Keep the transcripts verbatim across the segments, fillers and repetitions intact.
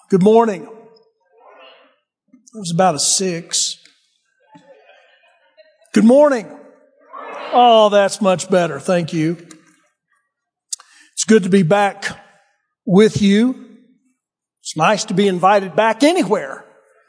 Good morning. It was about a six. Good morning. Oh, that's much better. Thank you. It's good to be back with you. It's nice to be invited back anywhere.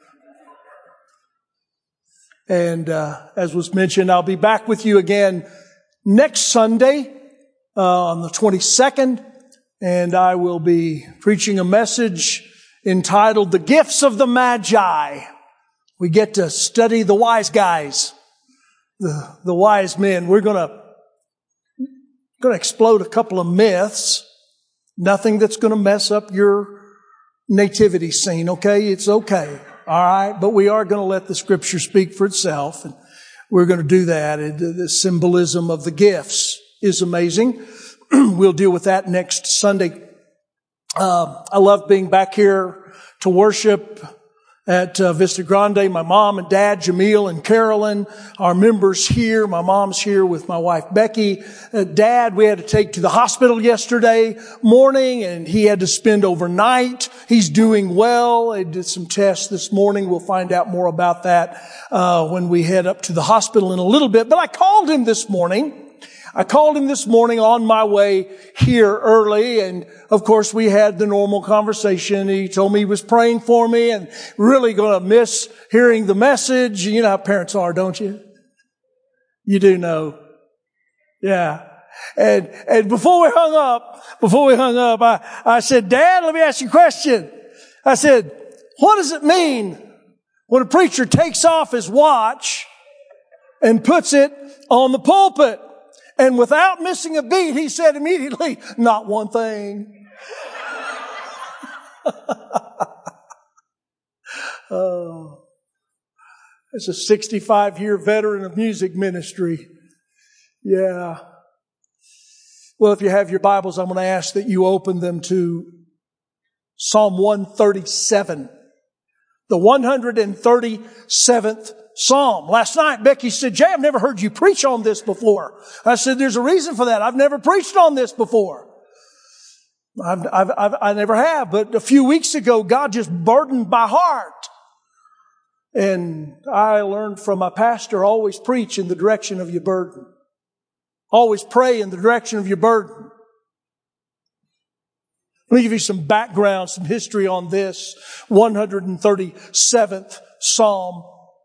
And uh, as was mentioned, I'll be back with you again next Sunday uh, on the twenty-second. And I will be preaching a message entitled The Gifts of the Magi. We get to study the wise guys, the, the wise men. We're going to going to explode a couple of myths. Nothing that's going to mess up your nativity scene, okay? It's okay, all right? But we are going to let the Scripture speak for itself, and we're going to do that. The symbolism of the gifts is amazing. We'll deal with that next Sunday. Uh, I love being back here to worship at uh, Vista Grande. My mom and dad, Jamil and Carolyn, are members here. My mom's here with my wife, Becky. Uh, dad, we had to take to the hospital yesterday morning, and he had to spend overnight. He's doing well. They did some tests this morning. We'll find out more about that uh, when we head up to the hospital in a little bit. But I called him this morning. I called him this morning on my way here early, and of course we had the normal conversation. He told me he was praying for me and really going to miss hearing the message. You know how parents are, don't you? You do know. Yeah. And, and before we hung up, before we hung up, I, I said, Dad, let me ask you a question. I said, what does it mean when a preacher takes off his watch and puts it on the pulpit? And without missing a beat, he said immediately, not one thing. Oh, as a sixty-five-year veteran of music ministry. Yeah. Well, if you have your Bibles, I'm going to ask that you open them to Psalm one thirty-seven. The one hundred thirty-seventh Psalm. Last night, Becky said, Jay, I've never heard you preach on this before. I said, there's a reason for that. I've never preached on this before. I've, I've, I've, I never have. But a few weeks ago, God just burdened my heart. And I learned from my pastor, always preach in the direction of your burden. Always pray in the direction of your burden. Let me give you some background, some history on this one hundred thirty-seventh Psalm.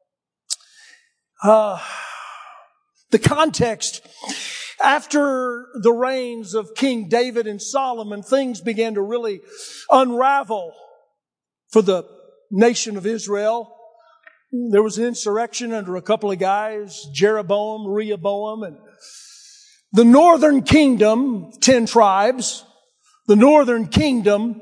Uh, the context, after the reigns of King David and Solomon, things began to really unravel for the nation of Israel. There was an insurrection under a couple of guys, Jeroboam, Rehoboam, and the northern kingdom, ten tribes, the northern kingdom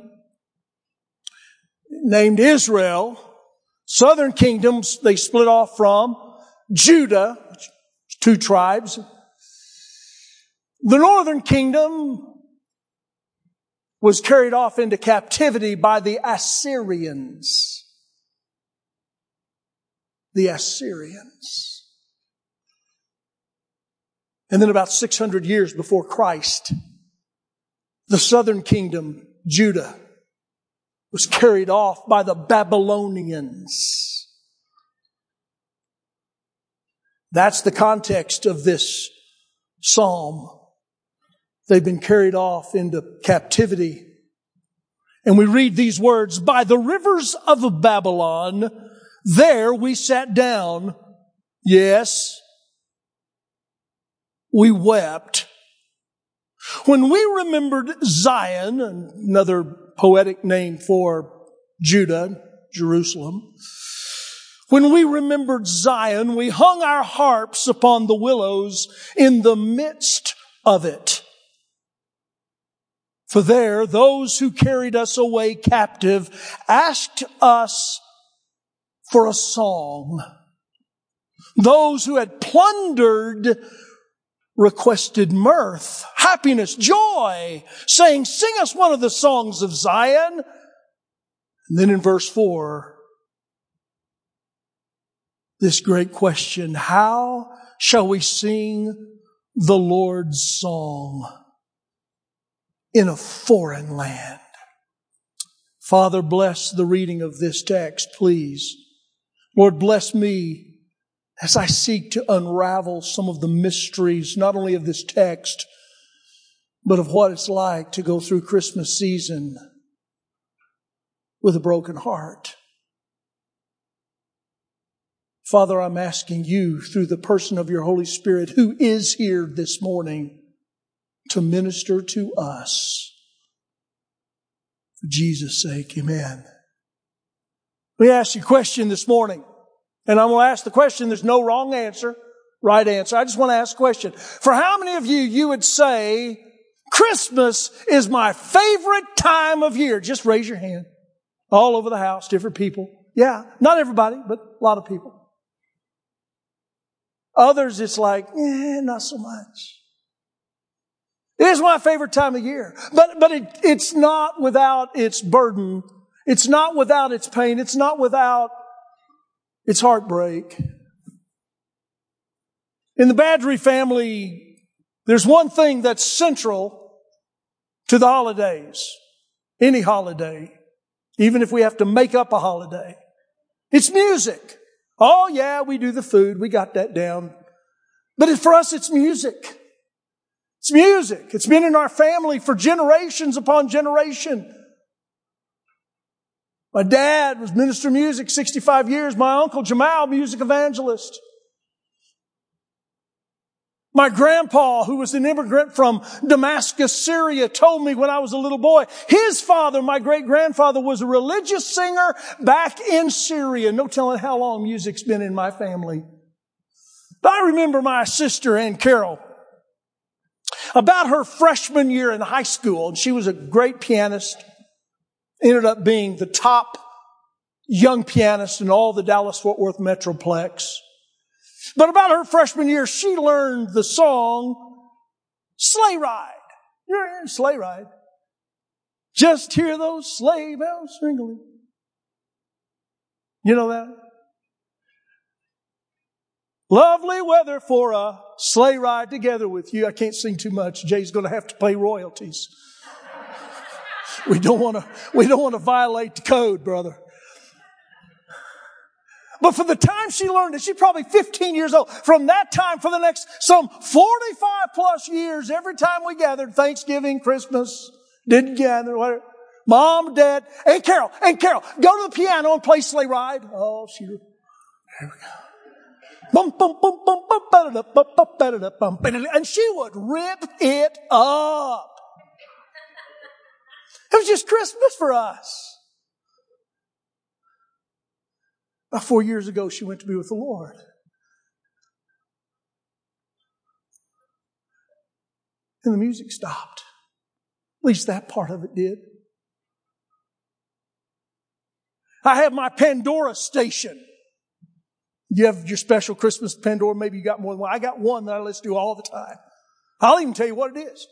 named Israel, southern kingdoms they split off from Judah, two tribes. The northern kingdom was carried off into captivity by the Assyrians. The Assyrians. And then about six hundred years before Christ, the southern kingdom, Judah, was carried off by the Babylonians. That's the context of this psalm. They've been carried off into captivity. And we read these words, by the rivers of Babylon, there we sat down. Yes, we wept. When we remembered Zion, another poetic name for Judah, Jerusalem, when we remembered Zion, we hung our harps upon the willows in the midst of it. For there, those who carried us away captive asked us for a song. Those who had plundered requested mirth, happiness, joy, saying, sing us one of the songs of Zion. And then in verse four, this great question, how shall we sing the Lord's song in a foreign land? Father, bless the reading of this text, please. Lord, bless me as I seek to unravel some of the mysteries, not only of this text, but of what it's like to go through Christmas season with a broken heart. Father, I'm asking you through the person of your Holy Spirit who is here this morning to minister to us. For Jesus' sake, amen. Let me ask you a question this morning. And I'm going to ask the question, there's no wrong answer, right answer. I just want to ask a question. For how many of you, you would say, Christmas is my favorite time of year? Just raise your hand. All over the house, different people. Yeah, not everybody, but a lot of people. Others, it's like, eh, not so much. It is my favorite time of year. But, but it, it's not without its burden. It's not without its pain. It's not without its heartbreak. In the Badgery family, there's one thing that's central to the holidays. Any holiday. Even if we have to make up a holiday. It's music. Oh yeah, we do the food. We got that down. But for us, it's music. It's music. It's been in our family for generations upon generation. My dad was minister of music sixty-five years. My uncle Jamal, music evangelist. My grandpa, who was an immigrant from Damascus, Syria, told me when I was a little boy, his father, my great-grandfather, was a religious singer back in Syria. No telling how long music's been in my family. But I remember my sister, Ann Carroll, about her freshman year in high school, and she was a great pianist, ended up being the top young pianist in all the Dallas-Fort Worth Metroplex. But about her freshman year, she learned the song, Sleigh Ride. You're in Sleigh Ride. Just hear those sleigh bells ringling. You know that? Lovely weather for a sleigh ride together with you. I can't sing too much. Jay's going to have to pay royalties. We don't want to, we don't want to violate the code, brother. But for the time she learned it, she's probably fifteen years old. From that time, for the next some forty-five plus years, every time we gathered, Thanksgiving, Christmas, didn't gather, whatever. Mom, Dad, and Carol, and Carol, go to the piano and play Sleigh Ride. Oh, she, there we go. Bum, bum, bum, bum, bum, ba-da-da, bum, bum, ba-da-da, bum, ba-da-da. And she would rip it up. It was just Christmas for us. About four years ago, she went to be with the Lord. And the music stopped. At least that part of it did. I have my Pandora station. You have your special Christmas Pandora. Maybe you got more than one. I got one that I listen to all the time. I'll even tell you what it is.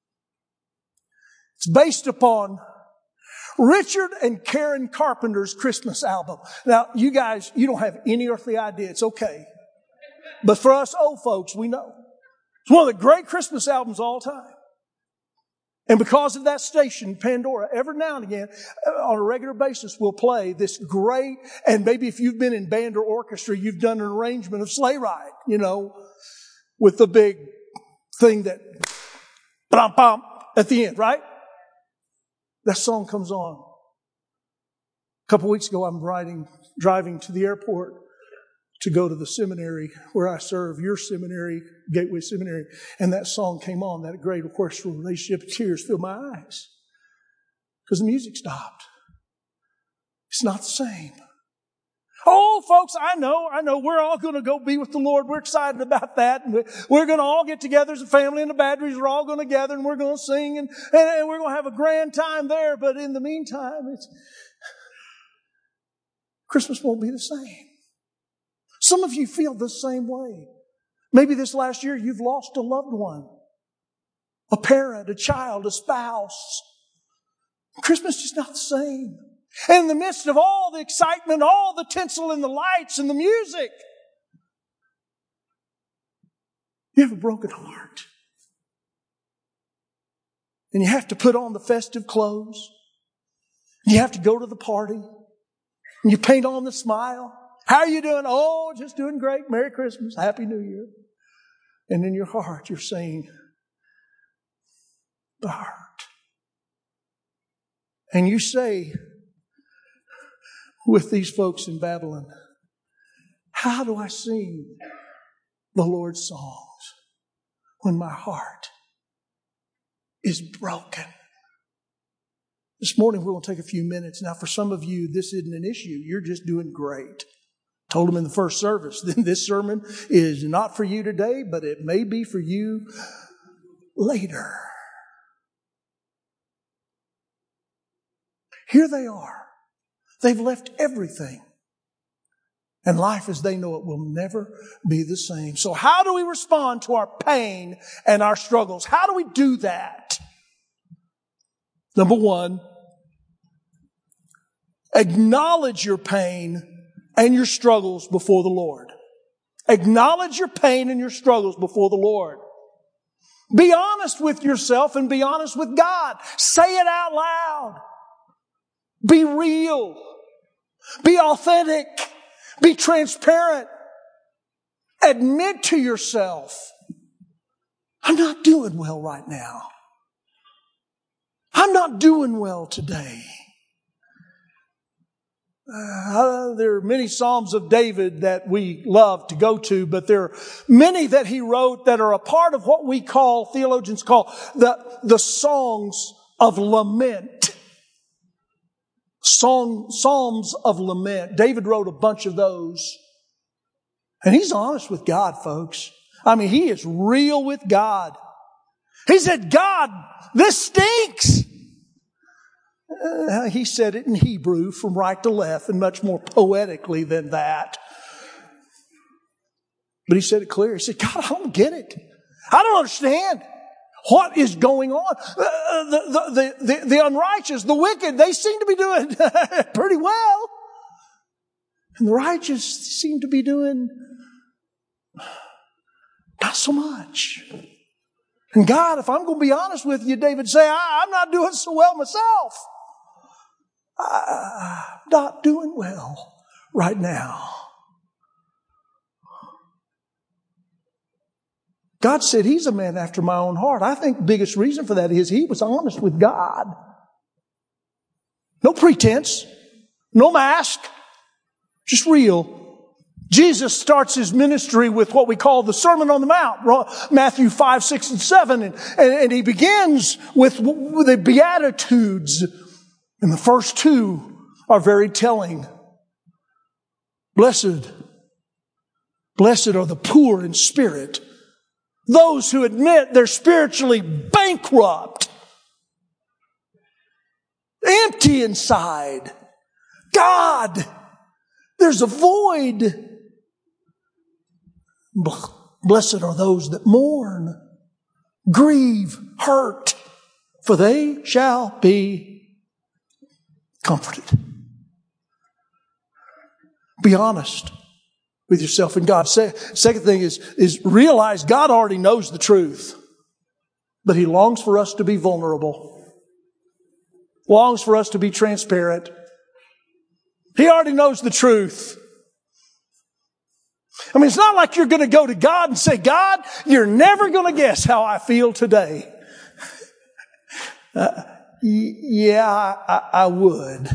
It's based upon Richard and Karen Carpenter's Christmas album. Now, you guys, you don't have any earthly idea. It's okay. But for us old folks, we know. It's one of the great Christmas albums of all time. And because of that station, Pandora, every now and again, on a regular basis, will play this great, and maybe if you've been in band or orchestra, you've done an arrangement of Sleigh Ride, you know, with the big thing that, bum, bum, at the end, right? That song comes on. A couple weeks ago, I'm riding, driving to the airport to go to the seminary where I serve, your seminary, Gateway Seminary. And that song came on, that great orchestral relationship. Tears filled my eyes because the music stopped. It's not the same. Oh, folks, I know, I know. We're all going to go be with the Lord. We're excited about that. And we're going to all get together as a family, and the Badgeries are all going to gather, and we're going to sing, and, and we're going to have a grand time there. But in the meantime, it's, Christmas won't be the same. Some of you feel the same way. Maybe this last year you've lost a loved one, a parent, a child, a spouse. Christmas is just not the same. And in the midst of all the excitement, all the tinsel and the lights and the music, you have a broken heart. And you have to put on the festive clothes. You have to go to the party. And you paint on the smile. How are you doing? Oh, just doing great. Merry Christmas. Happy New Year. And in your heart, you're saying, the heart. And you say, with these folks in Babylon, how do I sing the Lord's songs when my heart is broken? This morning we're going to take a few minutes. Now for some of you, this isn't an issue. You're just doing great. Told them in the first service, then this sermon is not for you today, but it may be for you later. Here they are. They've left everything. And life as they know it will never be the same. So how do we respond to our pain and our struggles? How do we do that? Number one, acknowledge your pain and your struggles before the Lord. Acknowledge your pain and your struggles before the Lord. Be honest with yourself and be honest with God. Say it out loud. Be real. Be authentic. Be transparent. Admit to yourself, I'm not doing well right now. I'm not doing well today. Uh, there are many Psalms of David that we love to go to, but there are many that he wrote that are a part of what we call, theologians call, the, the songs of lament. Song, Psalms of lament. David wrote a bunch of those. And he's honest with God, folks. I mean, he is real with God. He said, God, this stinks. Uh, he said it in Hebrew from right to left and much more poetically than that. But he said it clear. He said, God, I don't get it. I don't understand. What is going on? Uh, the, the, the, the unrighteous, the wicked, they seem to be doing pretty well. And the righteous seem to be doing not so much. And God, if I'm going to be honest with you, David say, I, I'm not doing so well myself. I, I'm not doing well right now. God said he's a man after my own heart. I think the biggest reason for that is he was honest with God. No pretense. No mask. Just real. Jesus starts his ministry with what we call the Sermon on the Mount. Matthew five, six, and seven. And, and, and he begins with, with the Beatitudes. And the first two are very telling. Blessed. Blessed are the poor in spirit. Those who admit they're spiritually bankrupt, empty inside. God, there's a void. Blessed are those that mourn, grieve, hurt, for they shall be comforted. Be honest with yourself and God. Second thing is, is realize God already knows the truth, but he longs for us to be vulnerable. Longs for us to be transparent. He already knows the truth. I mean, it's not like you're going to go to God and say, God, you're never going to guess how I feel today. uh, yeah, I, I would.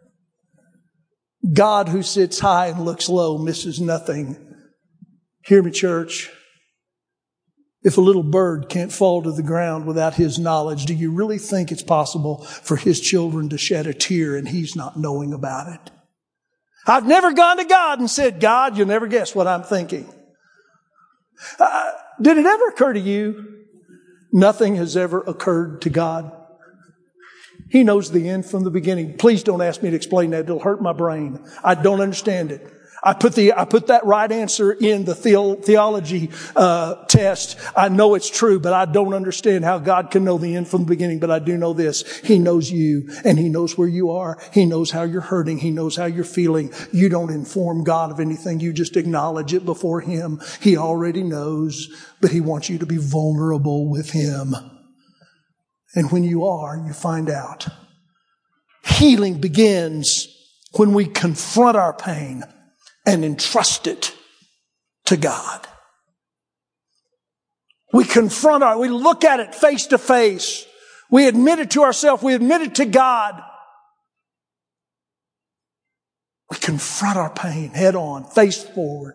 God who sits high and looks low misses nothing. Hear me, church. If a little bird can't fall to the ground without his knowledge, do you really think it's possible for his children to shed a tear and he's not knowing about it? I've never gone to God and said, God, you'll never guess what I'm thinking. Uh, did it ever occur to you? Nothing has ever occurred to God. He knows the end from the beginning. Please don't ask me to explain that. It'll hurt my brain. I don't understand it. I put the, I put that right answer in the theo- theology, uh, test. I know it's true, but I don't understand how God can know the end from the beginning. But I do know this. He knows you and he knows where you are. He knows how you're hurting. He knows how you're feeling. You don't inform God of anything. You just acknowledge it before him. He already knows, but he wants you to be vulnerable with him. And when you are, you find out healing begins when we confront our pain and entrust it to God. We confront our, we look at it face to face. We admit it to ourselves. We admit it to God. We confront our pain head on, face forward.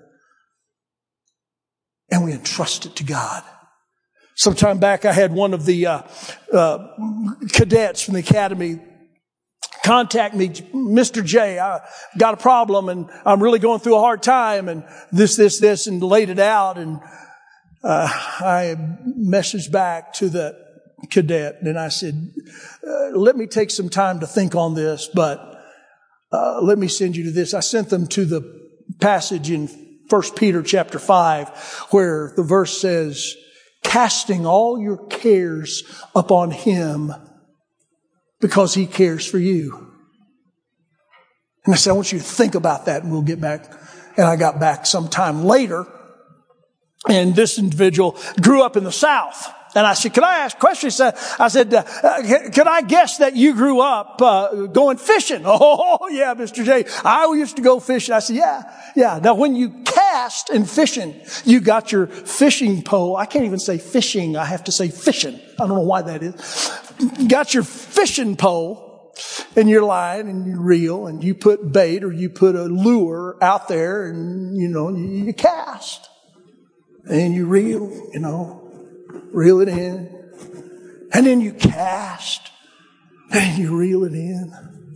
And we entrust it to God. Some time back, I had one of the uh, uh, cadets from the academy contact me, Mister J, I got a problem and I'm really going through a hard time and this, this, this, and laid it out. And uh, I messaged back to the cadet and I said, uh, let me take some time to think on this, but uh, let me send you to this. I sent them to the passage in First Peter chapter five where the verse says, casting all your cares upon Him because He cares for you. And I said, I want you to think about that and we'll get back. And I got back sometime later. And this individual grew up in the South. And I said, can I ask a question? He said, I said, uh, can I guess that you grew up uh, going fishing? Oh, yeah, Mister J. I used to go fishing. I said, yeah, yeah. Now, when you cast in fishing, you got your fishing pole. I can't even say fishing. I have to say fishing. I don't know why that is. You got your fishing pole and your line and you reel and you put bait or you put a lure out there and, you know, you, you cast and you reel, you know. Reel it in. And then you cast. And you reel it in.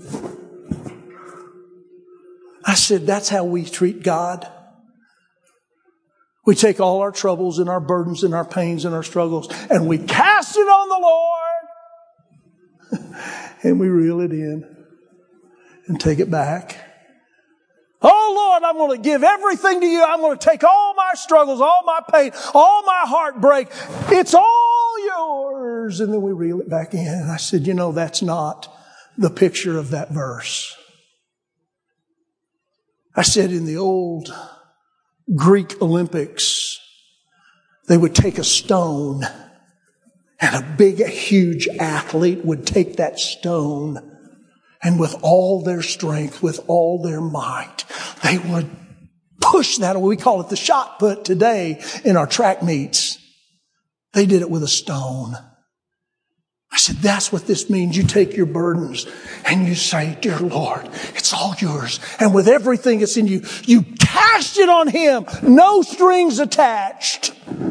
I said, that's how we treat God. We take all our troubles and our burdens and our pains and our struggles and we cast it on the Lord. And we reel it in and take it back. Oh, Lord, I'm going to give everything to you. I'm going to take all my struggles, all my pain, all my heartbreak. It's all yours. And then we reel it back in. And I said, you know, that's not the picture of that verse. I said in the old Greek Olympics, they would take a stone and a big, huge athlete would take that stone and with all their strength, with all their might, they would push that. We call it the shot put today in our track meets. They did it with a stone. I said, that's what this means. You take your burdens and you say, dear Lord, it's all yours. And with everything that's in you, you cast it on Him. No strings attached.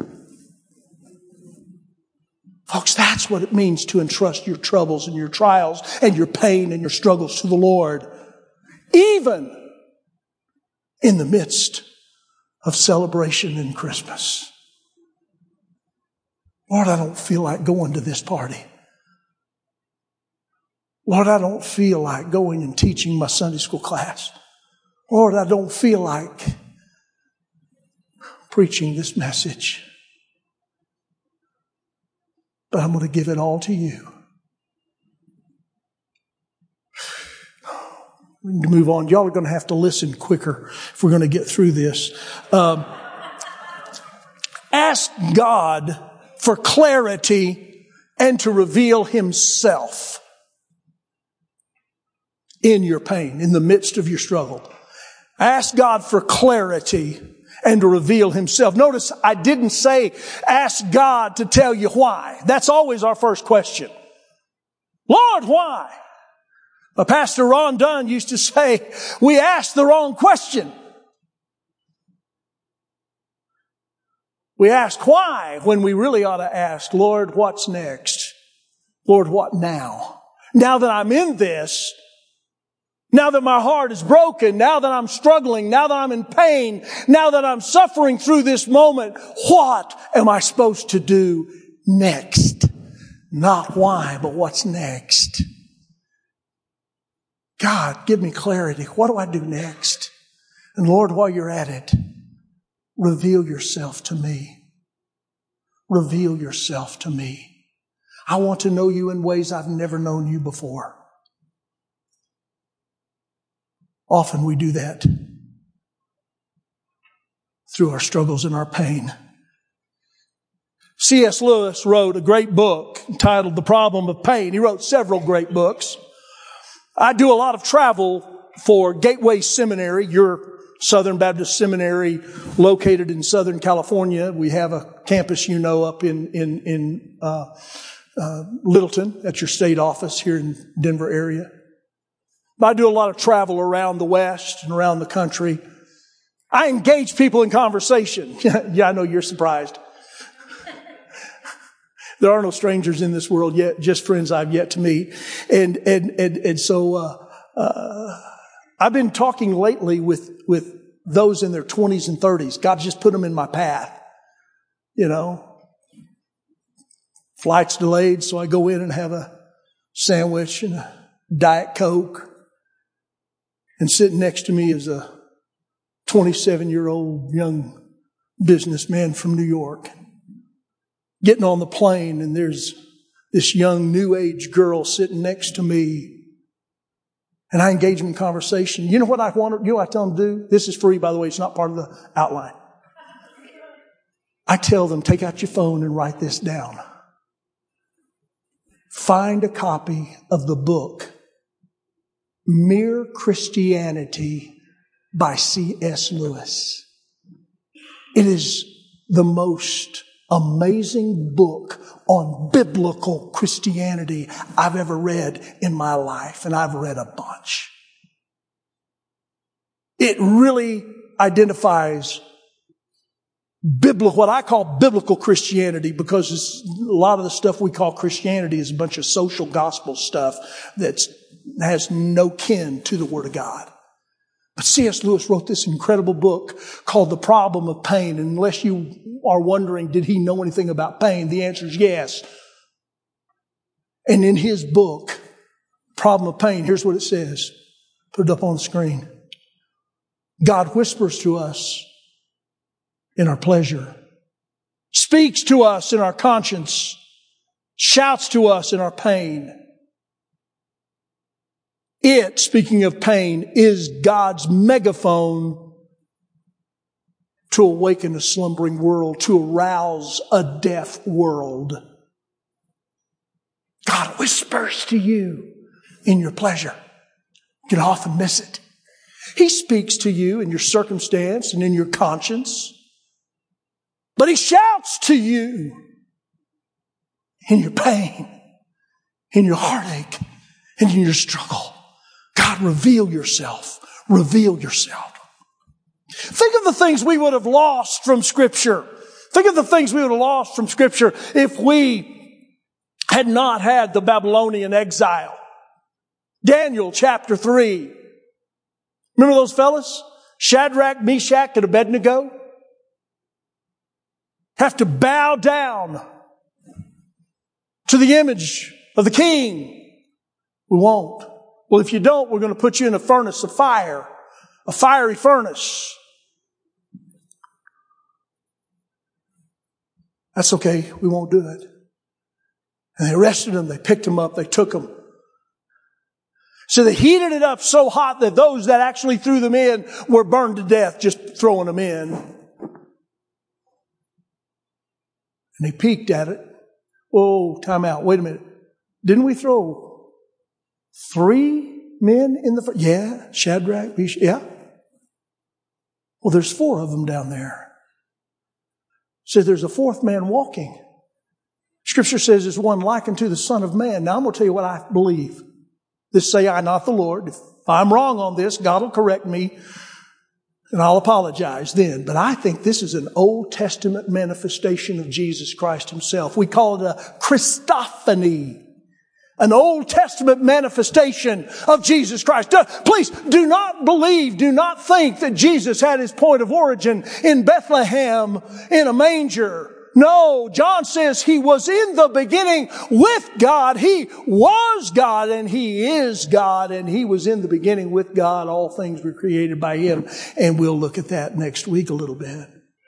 Folks, that's what it means to entrust your troubles and your trials and your pain and your struggles to the Lord. Even in the midst of celebration and Christmas. Lord, I don't feel like going to this party. Lord, I don't feel like going and teaching my Sunday school class. Lord, I don't feel like preaching this message. But I'm going to give it all to you. We need to move on. Y'all are going to have to listen quicker if we're going to get through this. Um, ask God for clarity and to reveal Himself in your pain, in the midst of your struggle. Ask God for clarity and to reveal Himself. Notice I didn't say, ask God to tell you why. That's always our first question. Lord, why? But Pastor Ron Dunn used to say, we asked the wrong question. We ask why when we really ought to ask, Lord, what's next? Lord, what now? Now that I'm in this, now that my heart is broken, now that I'm struggling, now that I'm in pain, now that I'm suffering through this moment, what am I supposed to do next? Not why, but what's next? God, give me clarity. What do I do next? And Lord, while you're at it, reveal yourself to me. Reveal yourself to me. I want to know you in ways I've never known you before. Often we do that through our struggles and our pain. C S Lewis wrote a great book entitled The Problem of Pain. He wrote several great books. I do a lot of travel for Gateway Seminary, your Southern Baptist Seminary located in Southern California. We have a campus, you know, up in, in, in, uh, uh, Littleton at your state office here in Denver area. But I do a lot of travel around the West and around the country. I engage people in conversation. Yeah, I know you're surprised. There are no strangers in this world yet, just friends I've yet to meet. And, and, and, and so, uh, uh, I've been talking lately with, with those in their twenties and thirties. God just put them in my path. You know, flight's delayed, so I go in and have a sandwich and a Diet Coke. And sitting next to me is a twenty-seven-year-old young businessman from New York. Getting on the plane, and there's this young New Age girl sitting next to me. And I engage them in conversation. You know what I want? You know what I tell them to do? This is free, by the way. It's not part of the outline. I tell them, take out your phone and write this down. Find a copy of the book, Mere Christianity by C S Lewis. It is the most amazing book on biblical Christianity I've ever read in my life, and I've read a bunch. It really identifies biblical, what I call biblical Christianity, because it's, a lot of the stuff we call Christianity is a bunch of social gospel stuff that has no kin to the Word of God. But C S Lewis wrote this incredible book called The Problem of Pain. And unless you are wondering, did he know anything about pain? The answer is yes. And in his book, Problem of Pain, here's what it says. Put it up on the screen. God whispers to us in our pleasure, speaks to us in our conscience, shouts to us in our pain. It, speaking of pain, is God's megaphone to awaken a slumbering world, to arouse a deaf world. God whispers to you in your pleasure. You can often miss it. He speaks to you in your circumstance and in your conscience. But He shouts to you in your pain, in your heartache, and in your struggle. God, reveal yourself. Reveal yourself. Think of the things we would have lost from Scripture. Think of the things we would have lost from Scripture if we had not had the Babylonian exile. Daniel chapter three. Remember those fellas? Shadrach, Meshach, and Abednego? Have to bow down to the image of the king. We won't. Well, if you don't, we're going to put you in a furnace of fire, a fiery furnace. That's okay. We won't do it. And they arrested him. They picked him up. They took him. So they heated it up so hot that those that actually threw them in were burned to death just throwing them in. And he peeked at it. Oh, time out. Wait a minute. Didn't we throw three men in the fire? Yeah, Shadrach, Meshach, yeah. Well, there's four of them down there. So there's a fourth man walking. Scripture says there's one likened to the Son of Man. Now I'm going to tell you what I believe. This say I, not the Lord. If I'm wrong on this, God will correct me and I'll apologize then. But I think this is an Old Testament manifestation of Jesus Christ Himself. We call it a Christophany. An Old Testament manifestation of Jesus Christ. Please do not believe, do not think that Jesus had His point of origin in Bethlehem in a manger. No, John says He was in the beginning with God. He was God and He is God, and He was in the beginning with God. All things were created by Him. And we'll look at that next week a little bit.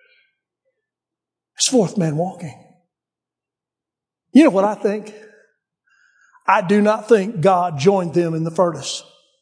It's fourth man walking. You know what I think? I do not think God joined them in the furnace.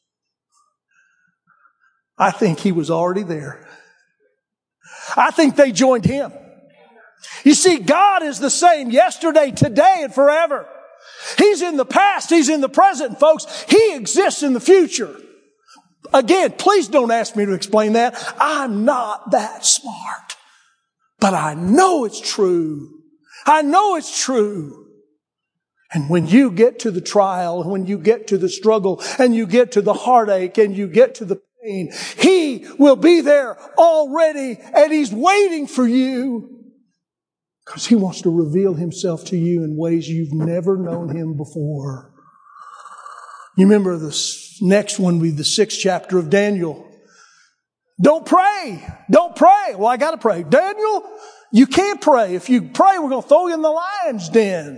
I think He was already there. I think they joined Him. You see, God is the same yesterday, today, and forever. He's in the past. He's in the present, folks. He exists in the future. Again, please don't ask me to explain that. I'm not that smart. But I know it's true. I know it's true. And when you get to the trial, and when you get to the struggle, and you get to the heartache, and you get to the pain, He will be there already, and He's waiting for you. Because He wants to reveal Himself to you in ways you've never known Him before. You remember this next one, be the sixth chapter of Daniel. Don't pray. Don't pray. Well, I got to pray. Daniel, you can't pray. If you pray, we're going to throw you in the lion's den.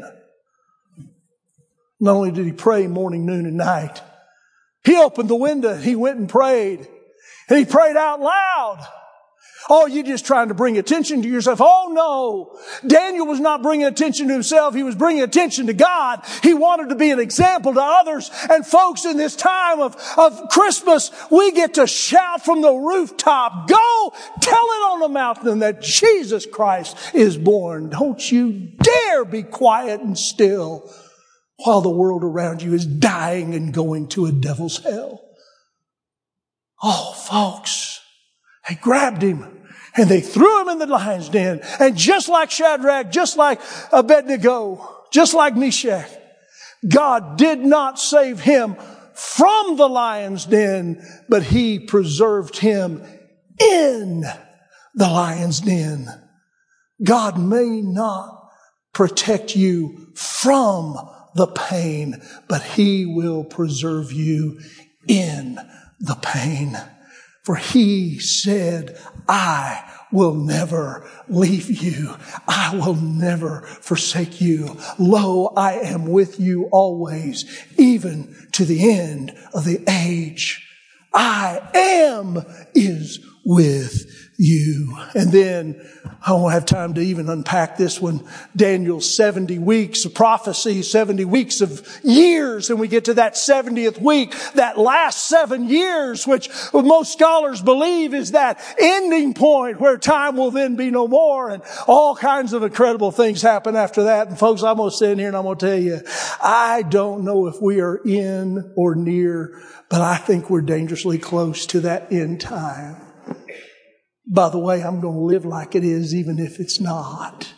Not only did he pray morning, noon, and night, he opened the window. He went and prayed. And he prayed out loud. Oh, you're just trying to bring attention to yourself. Oh, no. Daniel was not bringing attention to himself. He was bringing attention to God. He wanted to be an example to others. And folks, in this time of, of Christmas, we get to shout from the rooftop, go tell it on the mountain that Jesus Christ is born. Don't you dare be quiet and still while the world around you is dying and going to a devil's hell. Oh, folks, they grabbed him. And they threw him in the lion's den. And just like Shadrach, just like Abednego, just like Meshach, God did not save him from the lion's den, but He preserved him in the lion's den. God may not protect you from the pain, but He will preserve you in the pain. For He said, I will never leave you. I will never forsake you. Lo, I am with you always, even to the end of the age. I am is with you. And then I won't have time to even unpack this one. Daniel's seventy weeks of prophecy, seventy weeks of years. And we get to that seventieth week, that last seven years, which most scholars believe is that ending point where time will then be no more. And all kinds of incredible things happen after that. And folks, I'm going to sit here and I'm going to tell you, I don't know if we are in or near, but I think we're dangerously close to that end time. By the way, I'm going to live like it is, even if it's not.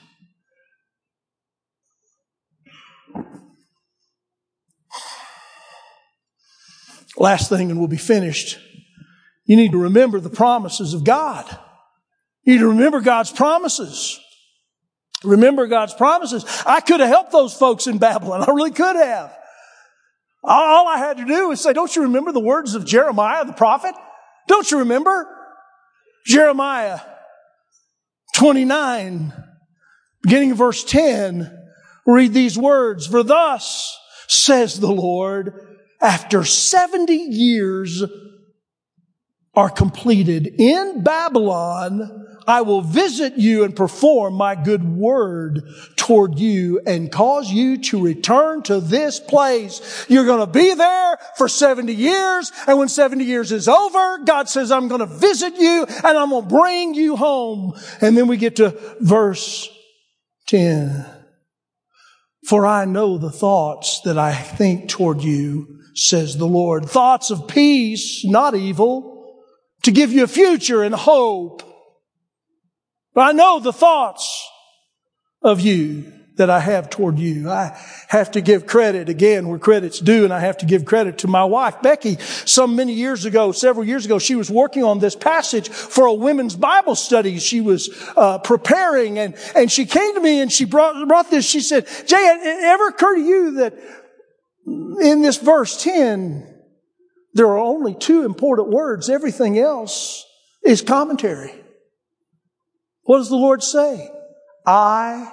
Last thing, and we'll be finished. You need to remember the promises of God. You need to remember God's promises. Remember God's promises. I could have helped those folks in Babylon. I really could have. All I had to do was say, don't you remember the words of Jeremiah the prophet? Don't you remember? Jeremiah twenty-nine, beginning of verse ten, read these words. For thus says the Lord, after seventy years are completed in Babylon, I will visit you and perform my good word toward you and cause you to return to this place. You're going to be there for seventy years. And when seventy years is over, God says, I'm going to visit you and I'm going to bring you home. And then we get to verse ten. For I know the thoughts that I think toward you, says the Lord. Thoughts of peace, not evil, to give you a future and hope. But I know the thoughts of you that I have toward you. I have to give credit again where credit's due, and I have to give credit to my wife, Becky. Some many years ago, several years ago, she was working on this passage for a women's Bible study. She was uh, preparing, and, and she came to me and she brought, brought this. She said, Jay, it ever occurred to you that in this verse ten, there are only two important words. Everything else is commentary. What does the Lord say? I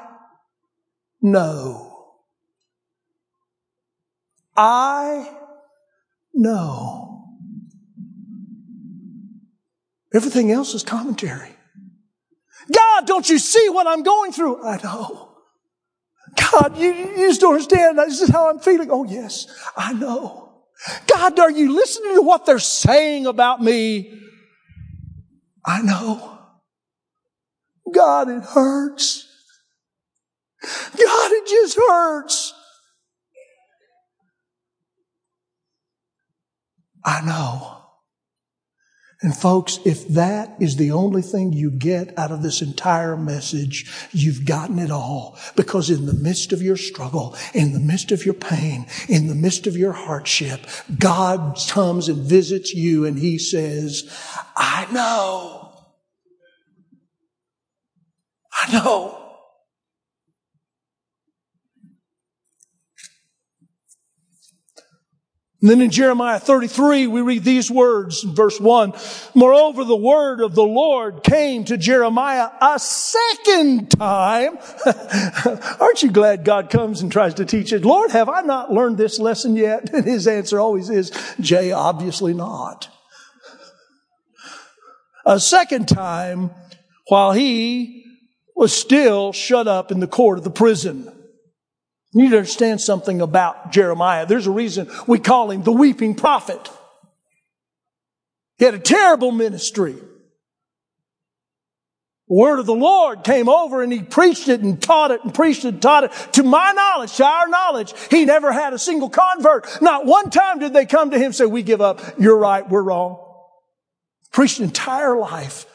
know. I know. Everything else is commentary. God, don't you see what I'm going through? I know. God, you, you just don't understand. This is how I'm feeling. Oh, yes, I know. God, are you listening to what they're saying about me? I know. God, it hurts. God, it just hurts. I know. And folks, if that is the only thing you get out of this entire message, you've gotten it all. Because in the midst of your struggle, in the midst of your pain, in the midst of your hardship, God comes and visits you and He says, I know. I know. And then in Jeremiah thirty-three, we read these words in verse one. Moreover, the word of the Lord came to Jeremiah a second time. Aren't you glad God comes and tries to teach it? Lord, have I not learned this lesson yet? And His answer always is, Jay, obviously not. A second time, while he was still shut up in the court of the prison. You need to understand something about Jeremiah. There's a reason we call him the weeping prophet. He had a terrible ministry. The word of the Lord came over and He preached it and taught it and preached it and taught it. To my knowledge, to our knowledge, he never had a single convert. Not one time did they come to him and say, we give up. You're right. We're wrong. Preached an entire life.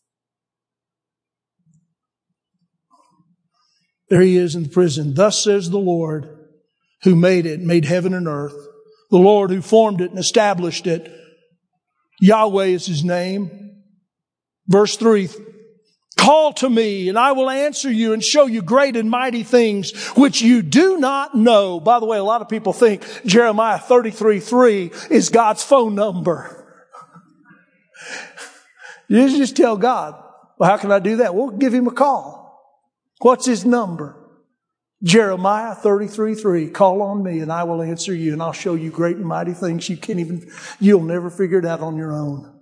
There he is in the prison. Thus says the Lord who made it, made heaven and earth. The Lord who formed it and established it. Yahweh is His name. Verse three. Call to me and I will answer you and show you great and mighty things which you do not know. By the way, a lot of people think Jeremiah thirty-three three is God's phone number. You just tell God, well, how can I do that? Well, give Him a call. What's His number? Jeremiah thirty-three three. Call on me and I will answer you and I'll show you great and mighty things you can't even, you'll never figure it out on your own.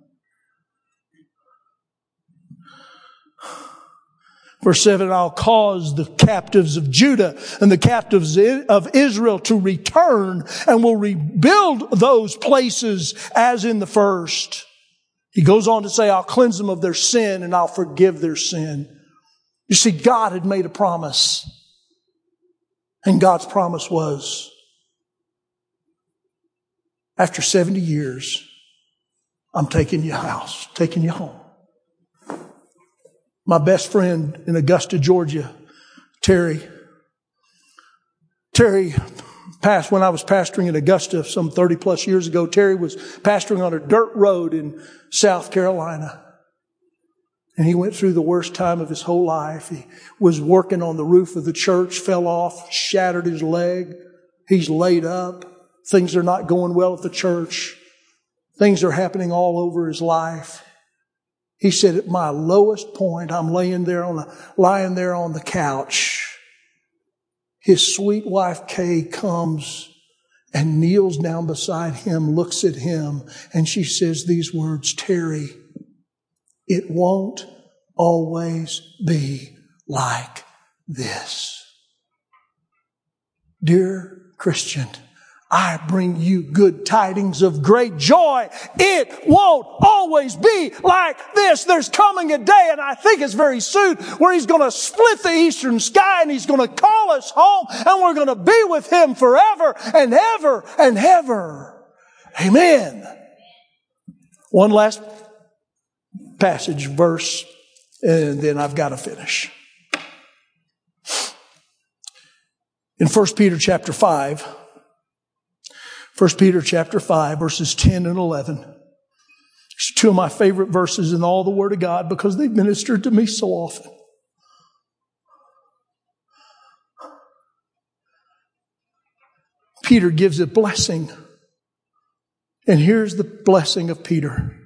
Verse seven, I'll cause the captives of Judah and the captives of Israel to return and will rebuild those places as in the first. He goes on to say, I'll cleanse them of their sin and I'll forgive their sin. You see, God had made a promise. And God's promise was, after seventy years, I'm taking you house, taking you home. My best friend in Augusta, Georgia, Terry. Terry passed when I was pastoring in Augusta some thirty plus years ago. Terry was pastoring on a dirt road in South Carolina. And he went through the worst time of his whole life. He was working on the roof of the church, fell off, shattered his leg. He's laid up. Things are not going well at the church. Things are happening all over his life. He said, at my lowest point, I'm laying there on the, lying there on the couch. His sweet wife, Kay, comes and kneels down beside him, looks at him, and she says these words, Terry, it won't always be like this. Dear Christian, I bring you good tidings of great joy. It won't always be like this. There's coming a day, and I think it's very soon, where He's going to split the eastern sky and He's going to call us home and we're going to be with Him forever and ever and ever. Amen. One last passage, verse, and then I've got to finish. In First Peter chapter five, First Peter chapter five, verses ten and eleven. It's two of my favorite verses in all the Word of God because they've ministered to me so often. Peter gives a blessing. And here's the blessing of Peter.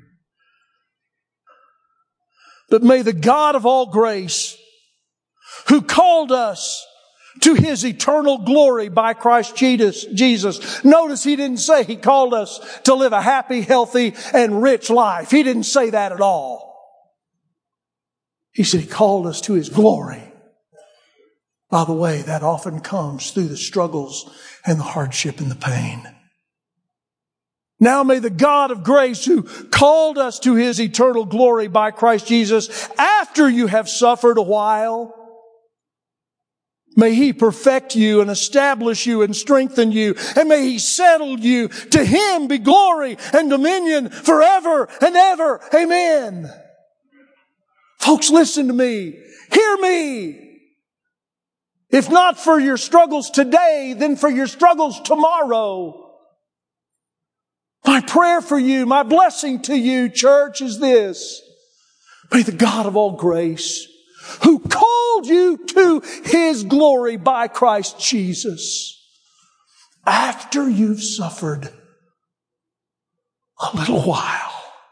But may the God of all grace, who called us to His eternal glory by Christ Jesus. Notice He didn't say He called us to live a happy, healthy, and rich life. He didn't say that at all. He said He called us to His glory. By the way, that often comes through the struggles and the hardship and the pain. Now may the God of grace, who called us to His eternal glory by Christ Jesus, after you have suffered a while, May He perfect you and establish you and strengthen you. And may He settle you. To Him be glory and dominion forever and ever. Amen. Folks, listen to me. Hear me. If not for your struggles today, then for your struggles tomorrow. My prayer for you, my blessing to you, church, is this. May the God of all grace, who called you to His glory by Christ Jesus, after you've suffered a little while,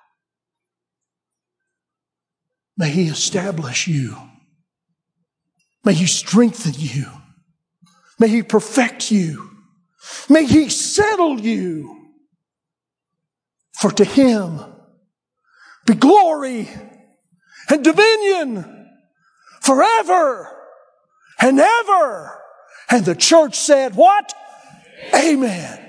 may He establish you. May He strengthen you. May He perfect you. May He settle you. For to Him be glory and dominion forever and ever. And the church said, what? Amen.